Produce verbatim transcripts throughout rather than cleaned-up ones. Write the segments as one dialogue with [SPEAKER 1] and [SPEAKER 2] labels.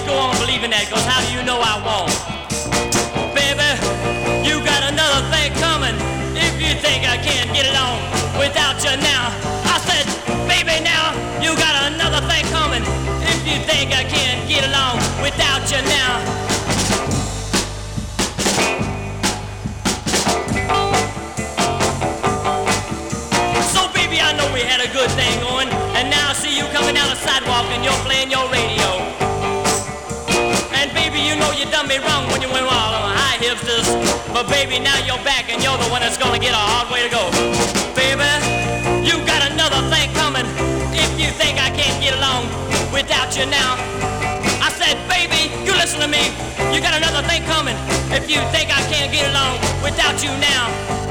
[SPEAKER 1] just go on believing that, because how do you know I won't? Baby, you got another thing coming if you think I can't get along without you now. I said, baby, now you got another thing coming if you think I can't get along without you now. So baby, I know we had a good thing going, and now I see you coming down the sidewalk and you're playing your radio. And baby, you know you done me wrong when you went all on high hipsters. But baby, now you're back and you're the one that's gonna get a hard way to go. Baby, you got another thing coming if you think I can't get along without you now. I said, baby, you listen to me. You got another thing coming if you think I can't get along without you now.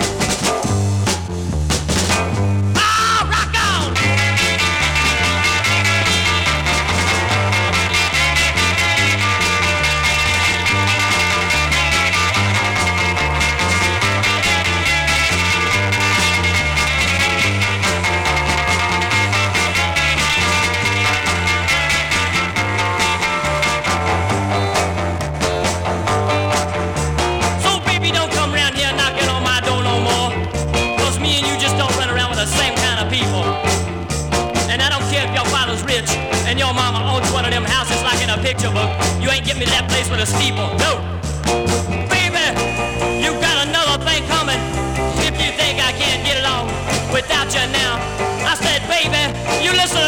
[SPEAKER 1] And your mama owns one of them houses like in a picture book. You ain't get me to that place with a steeple. No. Baby, you got another thing coming if you think I can't get along without you now. I said, baby, you listen